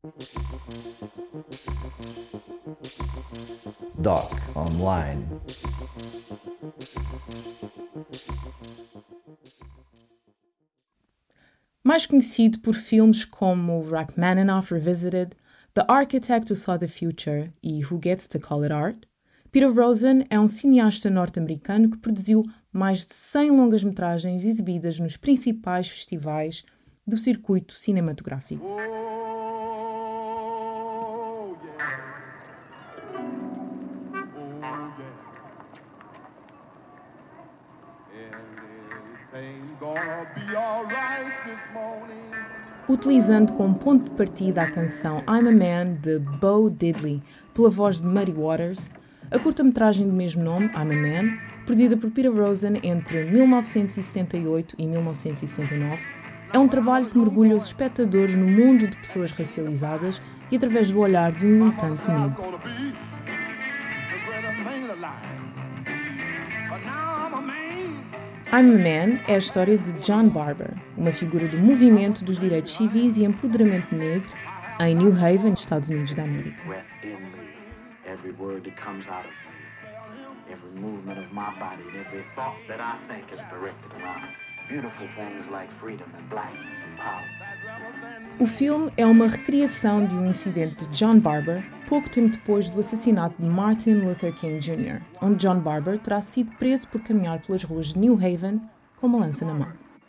Doc Online. Mais conhecido por filmes como Rachmaninoff Revisited, The Architect Who Saw the Future e Who Gets to Call It Art, Peter Rosen é um cineasta norte-americano que produziu mais de 100 longas-metragens exibidas nos principais festivais do circuito cinematográfico. Utilizando como ponto de partida a canção I'm a Man, de Bo Diddley, pela voz de Muddy Waters, a curta-metragem do mesmo nome, I'm a Man, produzida por Peter Rosen entre 1968 e 1969, é um trabalho que mergulha os espectadores no mundo de pessoas racializadas e através do olhar de um militante negro. I'm a Man é a história de John Barber, uma figura do movimento dos direitos civis e empoderamento negro em New Haven, Estados Unidos da América. O filme é uma recriação de um incidente de John Barber pouco tempo depois do assassinato de Martin Luther King Jr., onde John Barber terá sido preso por caminhar pelas ruas de New Haven com uma lança na mão.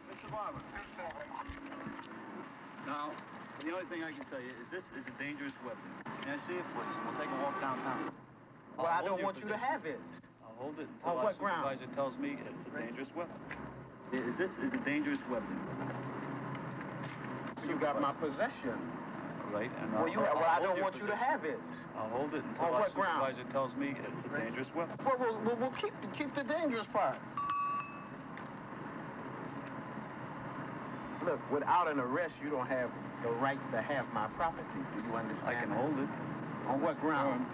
You got my possession. Right, and I don't want you to have it. I'll hold it until our supervisor tells me it's a dangerous weapon. We'll keep the dangerous part. Look, without an arrest, you don't have the right to have my property. Do you understand? I can hold it. On what grounds?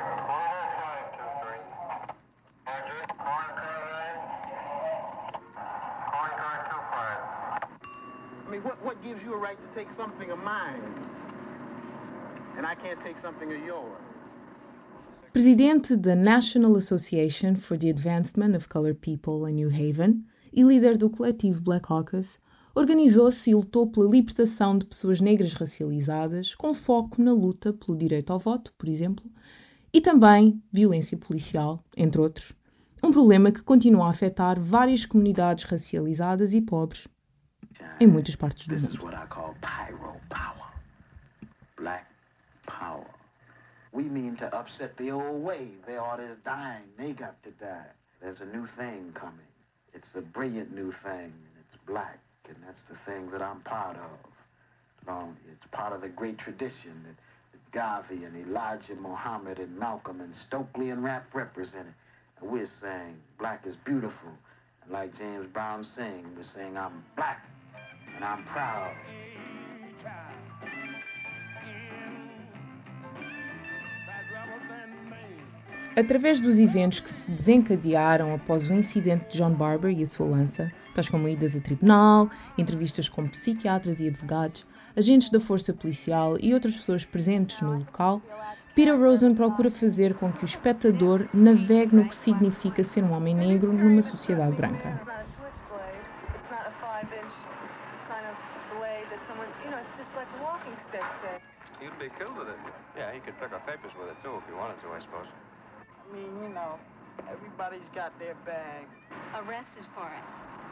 I mean, what gives you a right to take something of mine? And I can't take something of yours. Presidente da National Association for the Advancement of Colored People em New Haven e líder do coletivo Black Caucus, organizou-se e lutou pela libertação de pessoas negras racializadas, com foco na luta pelo direito ao voto, por exemplo, e também violência policial, entre outros, um problema que continua a afetar várias comunidades racializadas e pobres em muitas partes do mundo. Black power. We mean to upset the old way. They all is dying. They got to die. There's a new thing coming. It's a brilliant new thing, and it's black, and that's the thing that I'm part of. It's part of the great tradition that Garvey and Elijah Muhammad and Malcolm and Stokely and Rap represented. And we're saying black is beautiful. And like James Brown sing, we're saying I'm black and I'm proud. Através dos eventos que se desencadearam após o incidente de John Barber e a sua lança, tais como idas a tribunal, entrevistas com psiquiatras e advogados, agentes da força policial e outras pessoas presentes no local, Peter Rosen procura fazer com que o espectador navegue no que significa ser um homem negro numa sociedade branca. You'd be killed with it. Yeah, he could pick up papers with it too if he wanted to, I suppose. I mean, everybody's got their bag. Arrested for it.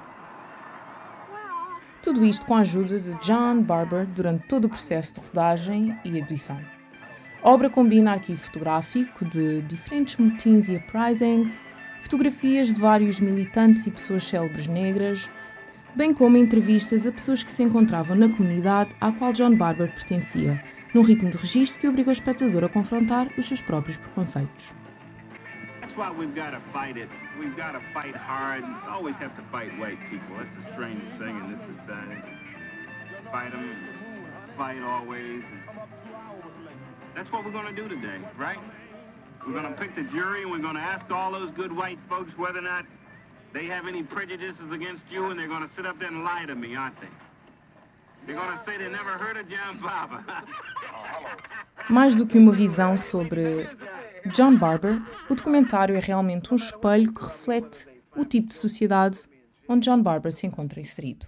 Tudo isto com a ajuda de John Barber durante todo o processo de rodagem e edição. A obra combina arquivo fotográfico de diferentes motins e uprisings, fotografias de vários militantes e pessoas célebres negras, bem como entrevistas a pessoas que se encontravam na comunidade à qual John Barber pertencia, num ritmo de registro que obriga o espectador a confrontar os seus próprios preconceitos. That's why we've got to fight it. We've got to fight hard. We always have to fight white people. That's the strange thing in this society. Fight them, fight always. That's what we're going to do today, right? We're going to pick the jury and we're going to ask all those good white folks whether or not they have any prejudices against you, and they're going to sit up there and lie to me, aren't they? They're going to say they never heard of John Barber. Mais do que uma visão sobre John Barber, o documentário é realmente um espelho que reflete o tipo de sociedade onde John Barber se encontra inserido.